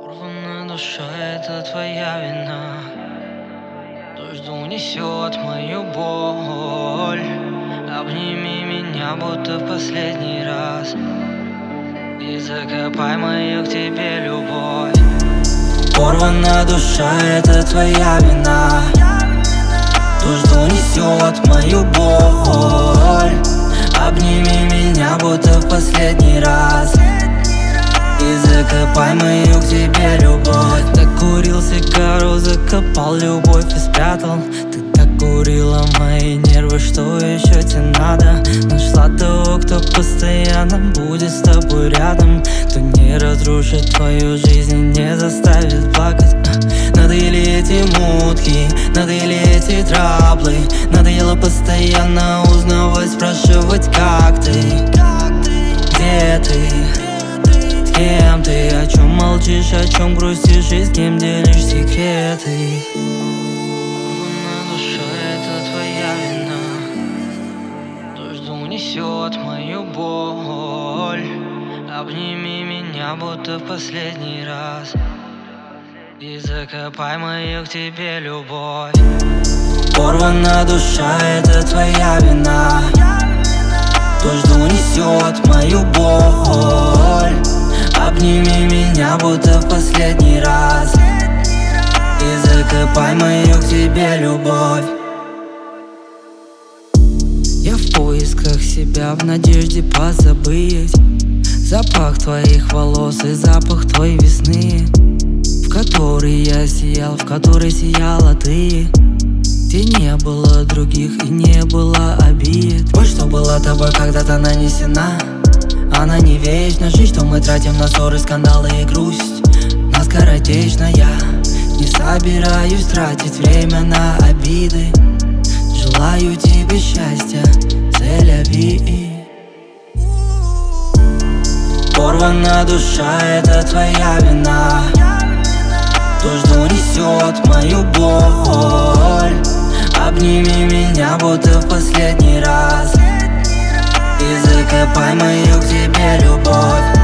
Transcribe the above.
Порвана душа, это твоя вина. Дождь унесет мою боль. Обними меня, будто в последний раз, и закопай мою к тебе любовь. Порвана душа, это твоя вина. Дождь унесет мою боль. Обними меня, будто в последний раз, и закопай мою к тебе любовь. Докурил сигару, закопал любовь и спрятал. Ты докурила мои нервы, что еще тебе надо? Нашла того, кто постоянно будет с тобой рядом, кто не разрушит твою жизнь и не заставит плакать. Надоели эти мутки, надоели эти траблы. Надоело постоянно узнавать, спрашивать, как ты, где ты, с кем ты, о чем молчишь, о чем грустишь и с кем делишь секреты. Порвана душа, это твоя вина. Дождь унесет мою боль. Обними меня, будто в последний раз, и закопай мою к тебе любовь. Порвана душа, это твоя вина. Дождь унесет мою боль. Обними меня, будто в последний раз, и закопай мою к тебе любовь. Я в поисках себя, в надежде позабыть запах твоих волос и запах той весны, в которой я сиял, в которой сияла ты, где не было других и не было обид. Боль, что была тобой когда-то нанесена, она не вечна. Жизнь, что мы тратим на ссоры, скандалы и грусть, на скоротечно. Я не собираюсь тратить время на обиды. Желаю тебе счастья, c'est-la-vie. Порвана душа, это твоя вина. Дождь унесет мою боль. Обними меня, будто в последний раз, и закопай мою к тебе любовь.